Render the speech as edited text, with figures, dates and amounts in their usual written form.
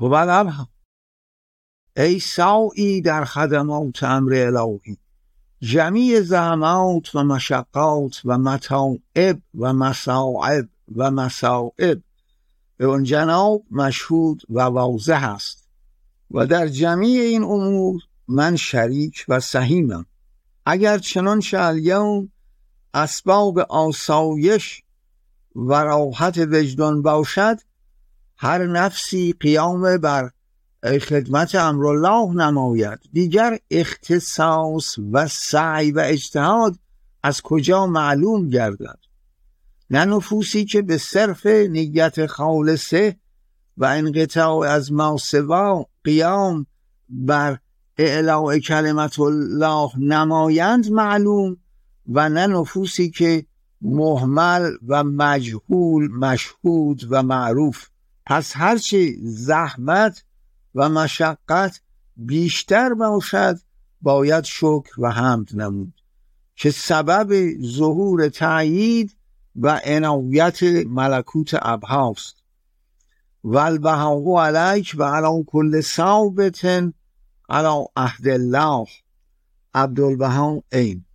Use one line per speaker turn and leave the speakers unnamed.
هو ای سعی در خدمات امر الهی، جمیع زحمات و مشقات و متاعب و مصاعب و مصائب به اون جناب مشهود و واضح است و در جمیع این امور من شریک و سهیمم. اگر چنانچه الیوم اسباب آسایش و راحت وجدان باشد، هر نفسی قیام بر خدمت امرالله نماید، دیگر اختصاص و سعی و اجتهاد از کجا معلوم گردد؟ نه نفوسی که به صرف نیت خالصه و انقطاع از ما سوا قیام بر اعلاء کلمت الله نمایند معلوم، و نه نفوسی که مهمل و مجهول مشهود و معروف. پس هرچه زحمت و مشقت بیشتر باشد باید شکر و حمد نمود که سبب ظهور تأیید و عنایت ملکوت ابهاست. والبهاء علیک و علی کل ثابت علی عهد الله. عبدالبها عین.